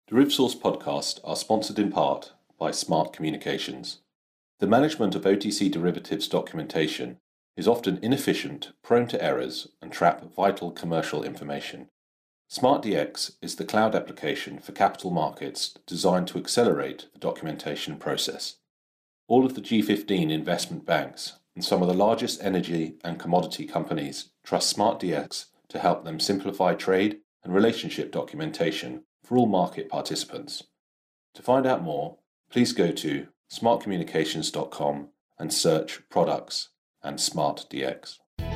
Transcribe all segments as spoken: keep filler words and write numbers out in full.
DerivSource podcasts are sponsored in part by Smart Communications. The management of O T C derivatives documentation is often inefficient, prone to errors, and trap vital commercial information. SmartDX is the cloud application for capital markets designed to accelerate the documentation process. All of the G fifteen investment banks and some of the largest energy and commodity companies trust SmartDX to help them simplify trade and relationship documentation for all market participants. To find out more, please go to smart communications dot com and search products and SmartDX.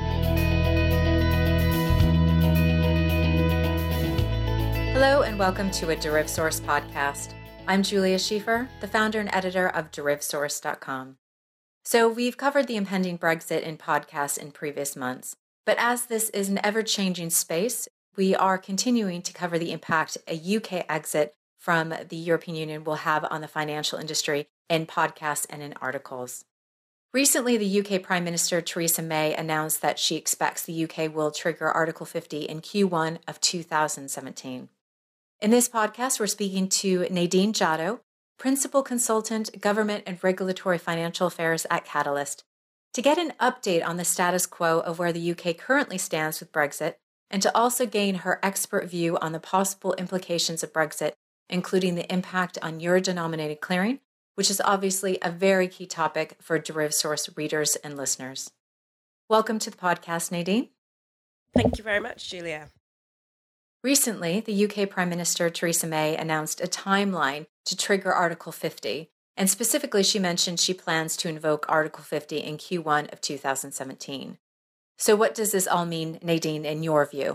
Hello and welcome to a DerivSource podcast. I'm Julia Schiefer, the founder and editor of deriv source dot com. So we've covered the impending Brexit in podcasts in previous months, but as this is an ever-changing space, we are continuing to cover the impact a U K exit from the European Union will have on the financial industry in podcasts and in articles. Recently, the U K Prime Minister Theresa May announced that she expects the U K will trigger Article fifty in Q one of two thousand seventeen. In this podcast, we're speaking to Nadine Jaddo, Principal Consultant, Government and Regulatory Financial Affairs at Catalyst, to get an update on the status quo of where the U K currently stands with Brexit, and to also gain her expert view on the possible implications of Brexit, including the impact on euro-denominated clearing, which is obviously a very key topic for DerivSource readers and listeners. Welcome to the podcast, Nadine. Thank you very much, Julia. Recently, the U K Prime Minister Theresa May announced a timeline to trigger Article fifty, and specifically she mentioned she plans to invoke Article fifty in Q one of two thousand seventeen. So what does this all mean, Nadine, in your view?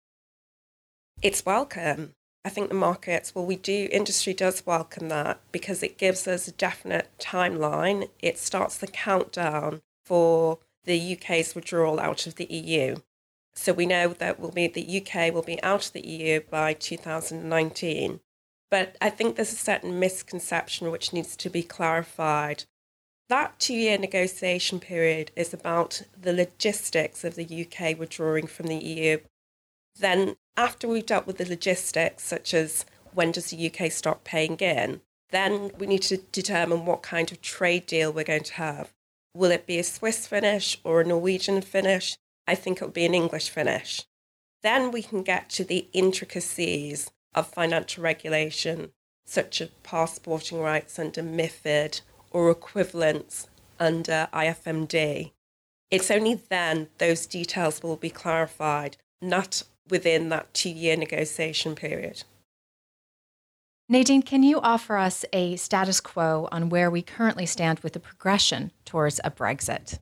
It's welcome. I think the markets, well, we do, industry does welcome that because it gives us a definite timeline. It starts the countdown for the U K's withdrawal out of the E U. So we know that we'll be, the U K will be out of the E U by two thousand nineteen. But I think there's a certain misconception which needs to be clarified. That two-year negotiation period is about the logistics of the U K withdrawing from the E U. Then, after we've dealt with the logistics, such as when does the U K start paying in, then we need to determine what kind of trade deal we're going to have. Will it be a Swiss finish or a Norwegian finish? I think it will be an English finish. Then we can get to the intricacies of financial regulation, such as passporting rights under MiFID or equivalents under I F M D. It's only then those details will be clarified, not within that two-year negotiation period. Nadine, can you offer us a status quo on where we currently stand with the progression towards a Brexit?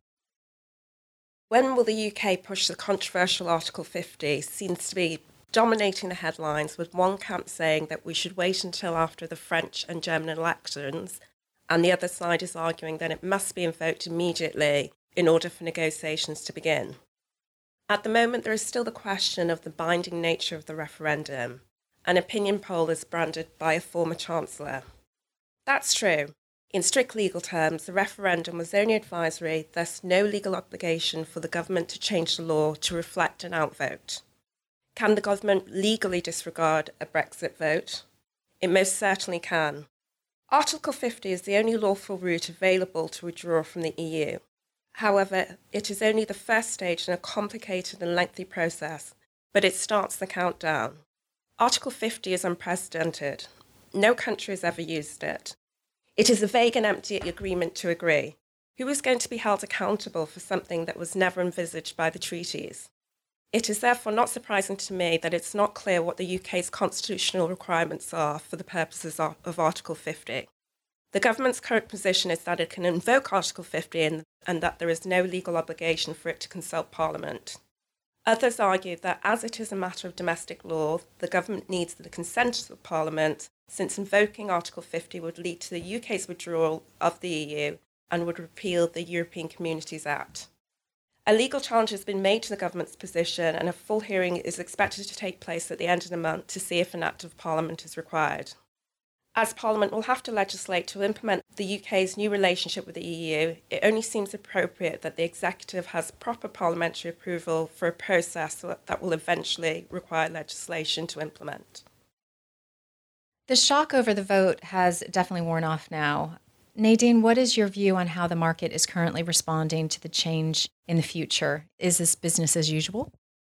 When will the U K push the controversial Article fifty seems to be dominating the headlines, with one camp saying that we should wait until after the French and German elections, and the other side is arguing that it must be invoked immediately in order for negotiations to begin. At the moment, there is still the question of the binding nature of the referendum. An opinion poll is branded by a former chancellor. That's true. In strict legal terms, the referendum was only advisory, thus no legal obligation for the government to change the law to reflect an outvote. Can the government legally disregard a Brexit vote? It most certainly can. Article fifty is the only lawful route available to withdraw from the E U. However, it is only the first stage in a complicated and lengthy process, but it starts the countdown. Article fifty is unprecedented. No country has ever used it. It is a vague and empty agreement to agree. Who is going to be held accountable for something that was never envisaged by the treaties? It is therefore not surprising to me that it's not clear what the U K's constitutional requirements are for the purposes of Article fifty. The government's current position is that it can invoke Article fifty and, and that there is no legal obligation for it to consult Parliament. Others argue that as it is a matter of domestic law, the government needs the consent of Parliament, since invoking Article fifty would lead to the U K's withdrawal of the E U and would repeal the European Communities Act. A legal challenge has been made to the government's position, and a full hearing is expected to take place at the end of the month to see if an Act of Parliament is required. As Parliament will have to legislate to implement the U K's new relationship with the E U, it only seems appropriate that the executive has proper parliamentary approval for a process that will eventually require legislation to implement. The shock over the vote has definitely worn off now. Nadine, what is your view on how the market is currently responding to the change in the future? Is this business as usual?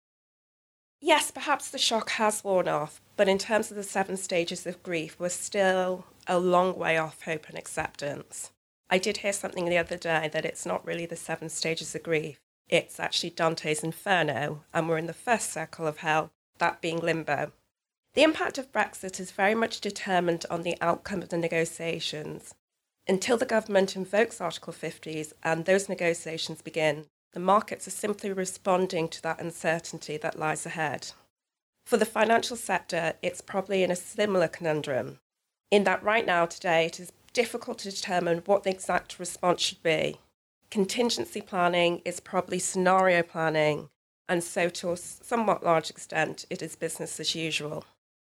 Yes, perhaps the shock has worn off, but in terms of the seven stages of grief, we're still a long way off hope and acceptance. I did hear something the other day that it's not really the seven stages of grief. It's actually Dante's Inferno, and we're in the first circle of hell, that being limbo. The impact of Brexit is very much determined on the outcome of the negotiations. Until the government invokes Article fifty and those negotiations begin, the markets are simply responding to that uncertainty that lies ahead. For the financial sector, it's probably in a similar conundrum, in that right now, today, it is difficult to determine what the exact response should be. Contingency planning is probably scenario planning, and so to a somewhat large extent, it is business as usual.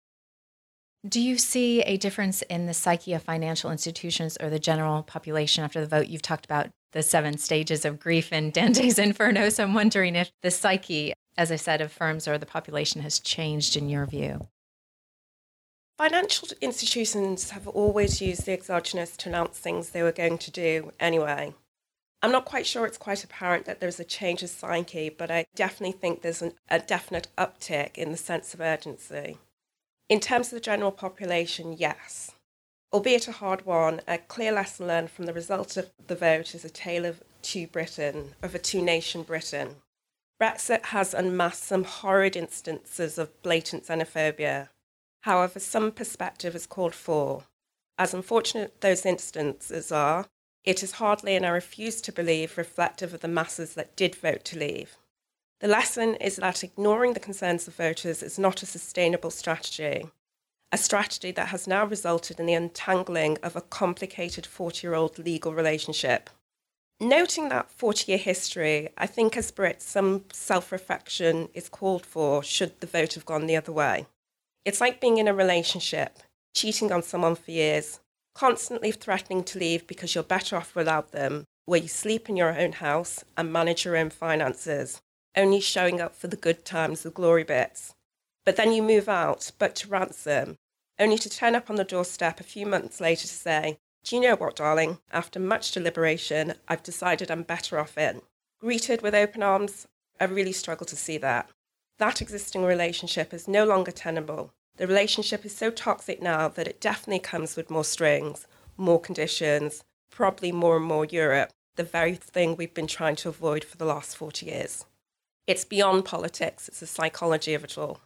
Do you see a difference in the psyche of financial institutions or the general population after the vote? You've talked about the seven stages of grief in Dante's Inferno, so I'm wondering if the psyche, as I said, of firms or the population has changed in your view. Financial institutions have always used the exogenous to announce things they were going to do anyway. I'm not quite sure it's quite apparent that there's a change of psyche, but I definitely think there's an, a definite uptick in the sense of urgency. In terms of the general population, yes. Albeit a hard one, a clear lesson learned from the result of the vote is a tale of two Britain, of a two-nation Britain. Brexit has unmasked some horrid instances of blatant xenophobia. However, some perspective is called for. As unfortunate those instances are, it is hardly, and I refuse to believe, reflective of the masses that did vote to leave. The lesson is that ignoring the concerns of voters is not a sustainable strategy, a strategy that has now resulted in the untangling of a complicated forty-year-old legal relationship. Noting that forty-year history, I think as Brits, some self-reflection is called for should the vote have gone the other way. It's like being in a relationship, cheating on someone for years, constantly threatening to leave because you're better off without them, where you sleep in your own house and manage your own finances, only showing up for the good times, the glory bits. But then you move out, but to ransom, only to turn up on the doorstep a few months later to say, "Do you know what, darling? After much deliberation, I've decided I'm better off in." Greeted with open arms, I really struggle to see that. That existing relationship is no longer tenable. The relationship is so toxic now that it definitely comes with more strings, more conditions, probably more and more Europe, the very thing we've been trying to avoid for the last forty years. It's beyond politics, it's the psychology of it all.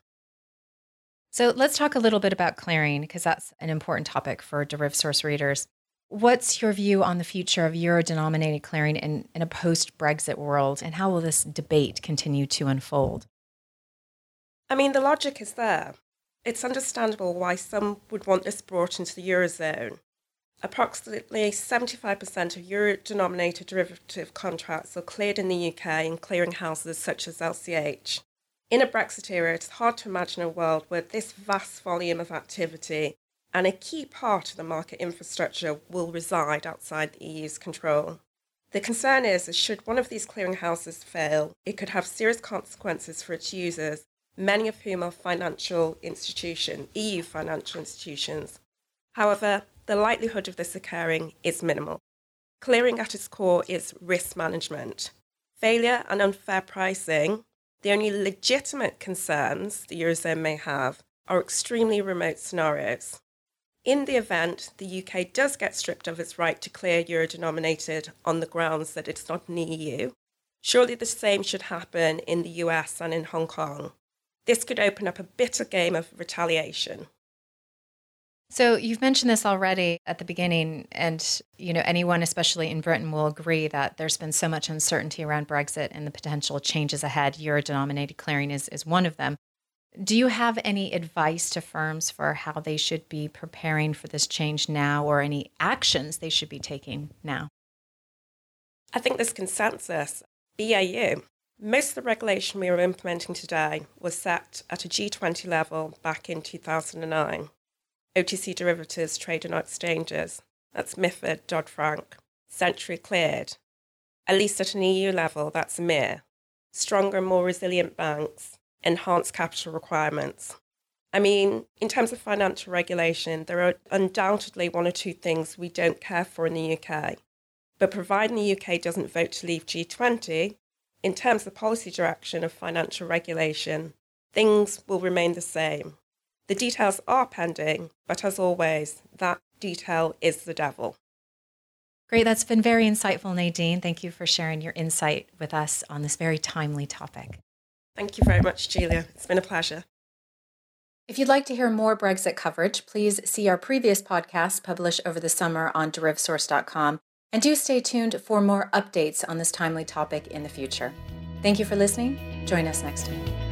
So let's talk a little bit about clearing, because that's an important topic for DerivSource readers. What's your view on the future of euro-denominated clearing in, in a post-Brexit world, and how will this debate continue to unfold? I mean, the logic is there. It's understandable why some would want this brought into the Eurozone. Approximately seventy-five percent of euro-denominated derivative contracts are cleared in the U K in clearinghouses such as L C H. In a Brexit era, it's hard to imagine a world where this vast volume of activity and a key part of the market infrastructure will reside outside the E U's control. The concern is that should one of these clearinghouses fail, it could have serious consequences for its users, many of whom are financial institutions, E U financial institutions. However, the likelihood of this occurring is minimal. Clearing at its core is risk management. Failure and unfair pricing, the only legitimate concerns the Eurozone may have, are extremely remote scenarios. In the event the U K does get stripped of its right to clear euro-denominated on the grounds that it's not an E U, surely the same should happen in the U S and in Hong Kong. This could open up a bitter game of retaliation. So you've mentioned this already at the beginning, and you know anyone, especially in Britain, will agree that there's been so much uncertainty around Brexit and the potential changes ahead. Euro-denominated clearing is, is one of them. Do you have any advice to firms for how they should be preparing for this change now, or any actions they should be taking now? I think there's consensus. B A U. Most of the regulation we are implementing today was set at a G twenty level back in two thousand nine. O T C derivatives trade on exchanges. That's MiFID, Dodd-Frank. Centrally cleared. At least at an E U level, that's EMIR. Stronger, more resilient banks. Enhanced capital requirements. I mean, in terms of financial regulation, there are undoubtedly one or two things we don't care for in the U K. But providing the U K doesn't vote to leave G twenty, in terms of policy direction of financial regulation, things will remain the same. The details are pending, but as always, that detail is the devil. Great. That's been very insightful, Nadine. Thank you for sharing your insight with us on this very timely topic. Thank you very much, Julia. It's been a pleasure. If you'd like to hear more Brexit coverage, please see our previous podcasts published over the summer on deriv source dot com, and do stay tuned for more updates on this timely topic in the future. Thank you for listening. Join us next time.